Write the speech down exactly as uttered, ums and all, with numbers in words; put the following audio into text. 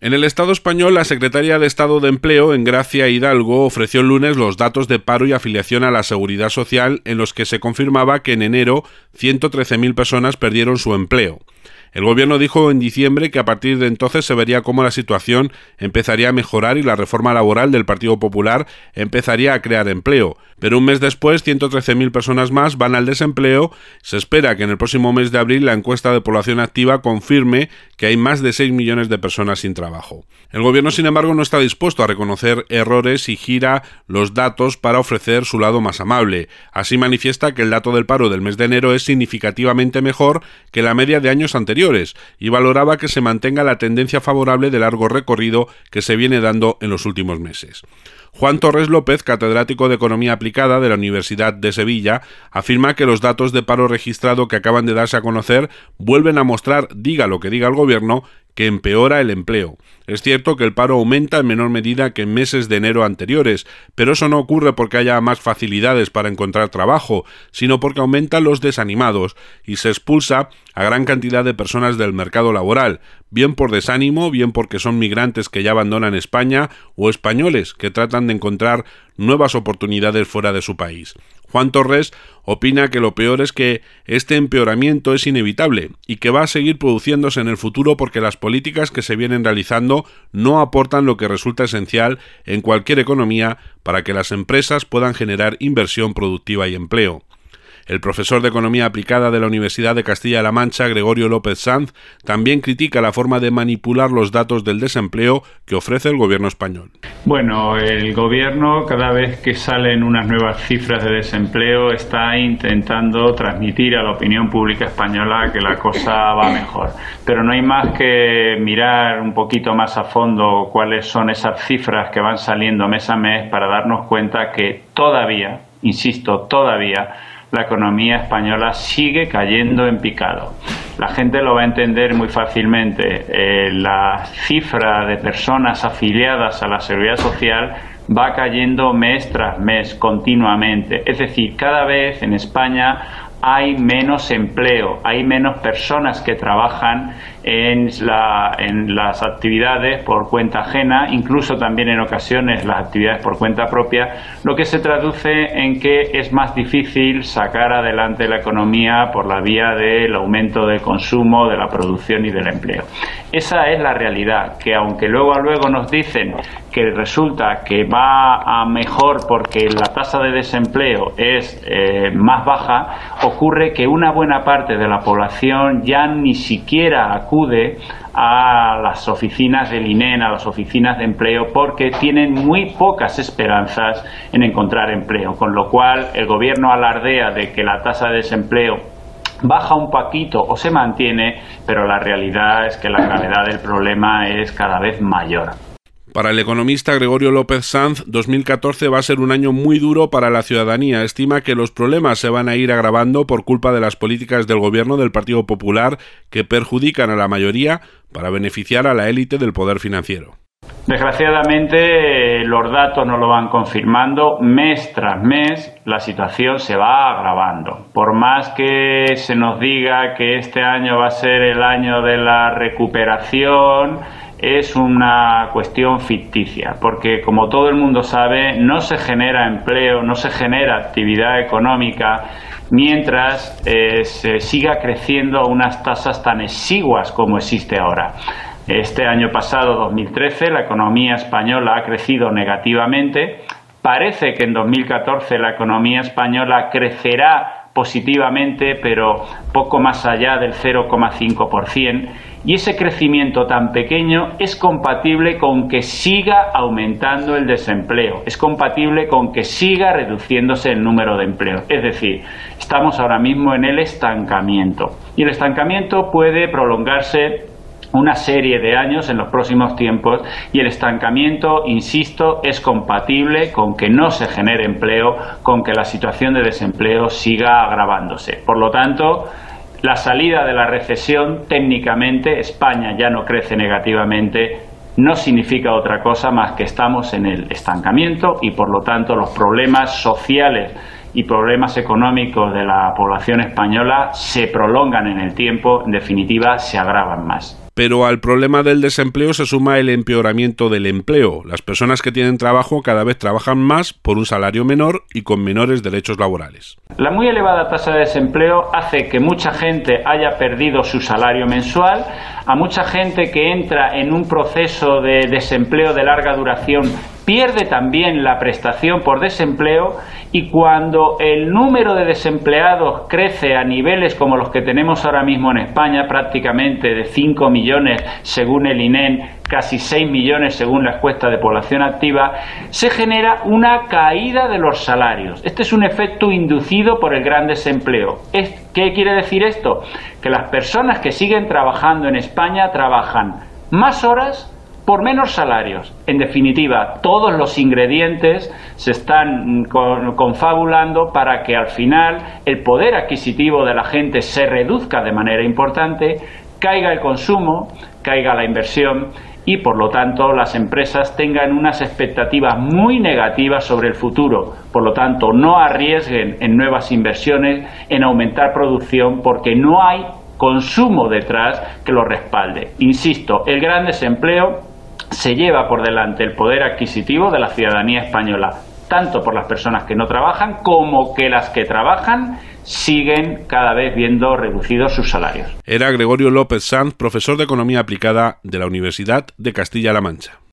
En el Estado español, la secretaria de Estado de Empleo, Engracia Hidalgo, ofreció el lunes los datos de paro y afiliación a la Seguridad Social, en los que se confirmaba que en enero ciento trece mil personas perdieron su empleo. El Gobierno dijo en diciembre que a partir de entonces se vería cómo la situación empezaría a mejorar y la reforma laboral del Partido Popular empezaría a crear empleo. Pero un mes después, ciento trece mil personas más van al desempleo. Se espera que en el próximo mes de abril la encuesta de población activa confirme que hay más de seis millones de personas sin trabajo. El Gobierno, sin embargo, no está dispuesto a reconocer errores y gira los datos para ofrecer su lado más amable. Así manifiesta que el dato del paro del mes de enero es significativamente mejor que la media de años anteriores y valoraba que se mantenga la tendencia favorable de largo recorrido que se viene dando en los últimos meses. Juan Torres López, catedrático de Economía Aplicada de la Universidad de Sevilla, afirma que los datos de paro registrado que acaban de darse a conocer vuelven a mostrar, diga lo que diga el Gobierno, que empeora el empleo. Es cierto que el paro aumenta en menor medida que en meses de enero anteriores, pero eso no ocurre porque haya más facilidades para encontrar trabajo, sino porque aumentan los desanimados y se expulsa a gran cantidad de personas del mercado laboral, bien por desánimo, bien porque son migrantes que ya abandonan España o españoles que tratan de encontrar nuevas oportunidades fuera de su país. Juan Torres opina que lo peor es que este empeoramiento es inevitable y que va a seguir produciéndose en el futuro porque las políticas que se vienen realizando no aportan lo que resulta esencial en cualquier economía para que las empresas puedan generar inversión productiva y empleo. El profesor de Economía Aplicada de la Universidad de Castilla-La Mancha, Gregorio López Sanz, también critica la forma de manipular los datos del desempleo que ofrece el Gobierno español. Bueno, el Gobierno, cada vez que salen unas nuevas cifras de desempleo, está intentando transmitir a la opinión pública española que la cosa va mejor. Pero no hay más que mirar un poquito más a fondo cuáles son esas cifras que van saliendo mes a mes para darnos cuenta que todavía, insisto, todavía, la economía española sigue cayendo en picado. La gente lo va a entender muy fácilmente. Eh, la cifra de personas afiliadas a la Seguridad Social va cayendo mes tras mes, continuamente. Es decir, cada vez en España hay menos empleo, hay menos personas que trabajan en, la, en las actividades por cuenta ajena, incluso también en ocasiones las actividades por cuenta propia, lo que se traduce en que es más difícil sacar adelante la economía por la vía del aumento del consumo, de la producción y del empleo. Esa es la realidad, que aunque luego a luego nos dicen que resulta que va a mejor porque la tasa de desempleo es eh, más baja, ocurre que una buena parte de la población ya ni siquiera acude a las oficinas del I N E M, a las oficinas de empleo, porque tienen muy pocas esperanzas en encontrar empleo, con lo cual el Gobierno alardea de que la tasa de desempleo baja un poquito o se mantiene, pero la realidad es que la gravedad del problema es cada vez mayor. Para el economista Gregorio López Sanz, dos mil catorce va a ser un año muy duro para la ciudadanía. Estima que los problemas se van a ir agravando por culpa de las políticas del Gobierno del Partido Popular que perjudican a la mayoría para beneficiar a la élite del poder financiero. Desgraciadamente, los datos nos lo van confirmando. Mes tras mes la situación se va agravando. Por más que se nos diga que este año va a ser el año de la recuperación, es una cuestión ficticia, porque como todo el mundo sabe, no se genera empleo, no se genera actividad económica mientras eh, se siga creciendo a unas tasas tan exiguas como existe ahora. Este año pasado, dos mil trece, la economía española ha crecido negativamente. Parece que en dos mil catorce la economía española crecerá positivamente, pero poco más allá del cero coma cinco por ciento. Y ese crecimiento tan pequeño es compatible con que siga aumentando el desempleo, es compatible con que siga reduciéndose el número de empleos. Es decir, estamos ahora mismo en el estancamiento. Y el estancamiento puede prolongarse una serie de años en los próximos tiempos, y el estancamiento, insisto, es compatible con que no se genere empleo, con que la situación de desempleo siga agravándose. Por lo tanto, la salida de la recesión, técnicamente, España ya no crece negativamente, no significa otra cosa más que estamos en el estancamiento y, por lo tanto, los problemas sociales y problemas económicos de la población española se prolongan en el tiempo, en definitiva, se agravan más. Pero al problema del desempleo se suma el empeoramiento del empleo. Las personas que tienen trabajo cada vez trabajan más por un salario menor y con menores derechos laborales. La muy elevada tasa de desempleo hace que mucha gente haya perdido su salario mensual, a mucha gente que entra en un proceso de desempleo de larga duración pierde también la prestación por desempleo, y cuando el número de desempleados crece a niveles como los que tenemos ahora mismo en España, prácticamente de cinco millones según el I N E M, casi seis millones según la encuesta de población activa, se genera una caída de los salarios. Este es un efecto inducido por el gran desempleo. ¿Qué quiere decir esto? Que las personas que siguen trabajando en España trabajan más horas por menos salarios. En definitiva, todos los ingredientes se están confabulando para que al final el poder adquisitivo de la gente se reduzca de manera importante, caiga el consumo, caiga la inversión y por lo tanto las empresas tengan unas expectativas muy negativas sobre el futuro. Por lo tanto, no arriesguen en nuevas inversiones, en aumentar producción, porque no hay consumo detrás que lo respalde. Insisto, el gran desempleo se lleva por delante el poder adquisitivo de la ciudadanía española, tanto por las personas que no trabajan como que las que trabajan siguen cada vez viendo reducidos sus salarios. Era Gregorio López Sanz, profesor de Economía Aplicada de la Universidad de Castilla-La Mancha.